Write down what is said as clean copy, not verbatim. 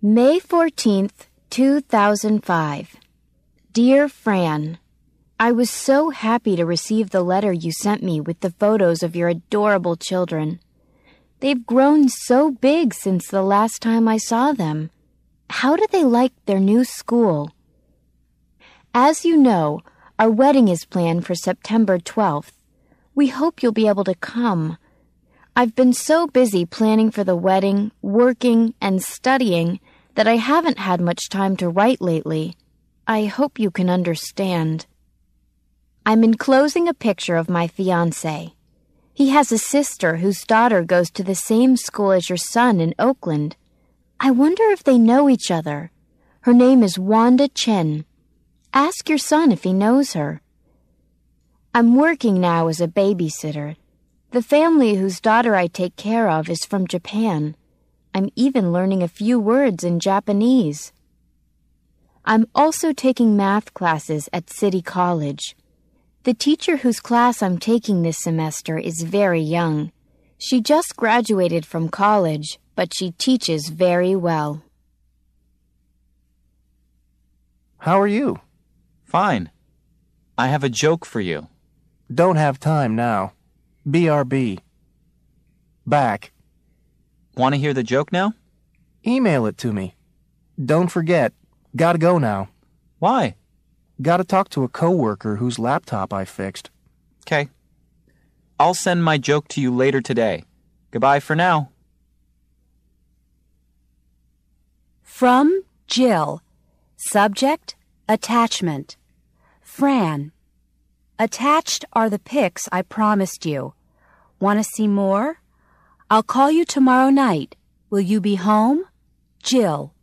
May 14th, 2005. Dear Fran, I was so happy to receive the letter you sent me with the photos of your adorable children. They've grown so big since the last time I saw them. How do they like their new school? As you know, our wedding is planned for September 12th. We hope you'll be able to come. I've been so busy planning for the wedding, working, and studying that I haven't had much time to write lately. I hope you can understand. I'm enclosing a picture of my fiancé. He has a sister whose daughter goes to the same school as your son in Oakland. I wonder if they know each other. Her name is Wanda Chen. Ask your son if he knows her. I'm working now as a babysitter. The family whose daughter I take care of is from Japan. I'm even learning a few words in Japanese. I'm also taking math classes at City College. The teacher whose class I'm taking this semester is very young. She just graduated from college, but she teaches very well. How are you? Fine. I have a joke for you. Don't have time now. BRB. Back. Want to hear the joke now? Email it to me. Don't forget, gotta go now. Why? Gotta talk to a coworker whose laptop I fixed. 'Kay. I'll send my joke to you later today. Goodbye for now. From Jill. Subject, attachment. Fran. Attached are the pics I promised you. Want to see more? I'll call you tomorrow night. Will you be home? Jill.